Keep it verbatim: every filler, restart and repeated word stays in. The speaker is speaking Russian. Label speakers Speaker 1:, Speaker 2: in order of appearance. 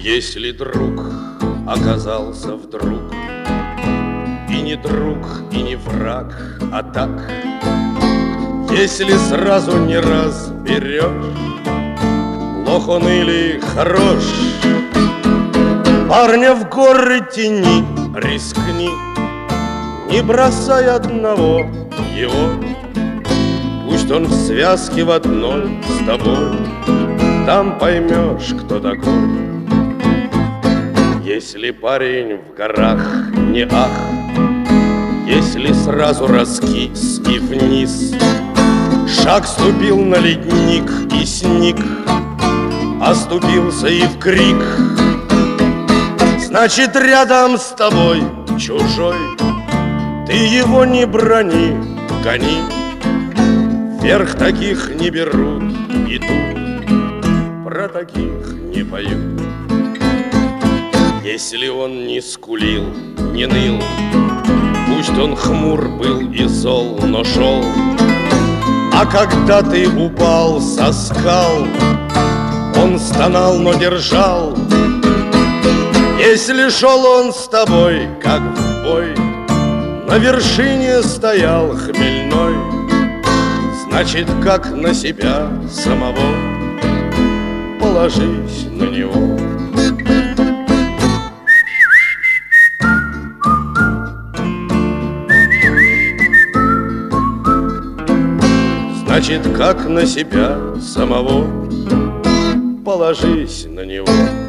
Speaker 1: Если друг оказался вдруг и не друг, и не враг, а так, если сразу не разберешь, плох он или хорош, парня в горы тяни, рискни, не бросай одного его. Пусть он в связке в одной с тобой, там поймешь, кто такой. Если парень в горах не ах, если сразу раскис и вниз, шаг ступил на ледник и сник, оступился и в крик, значит, рядом с тобой чужой, ты его не брони, гони. Вверх таких не берут, идут, про таких не поют. Если он не скулил, не ныл, пусть он хмур был и зол, но шел. А когда ты упал со скал, он стонал, но держал. Если шел он с тобой, как в бой, на вершине стоял хмельной, значит, как на себя самого, положись на него. Значит, как на себя самого, положись на него.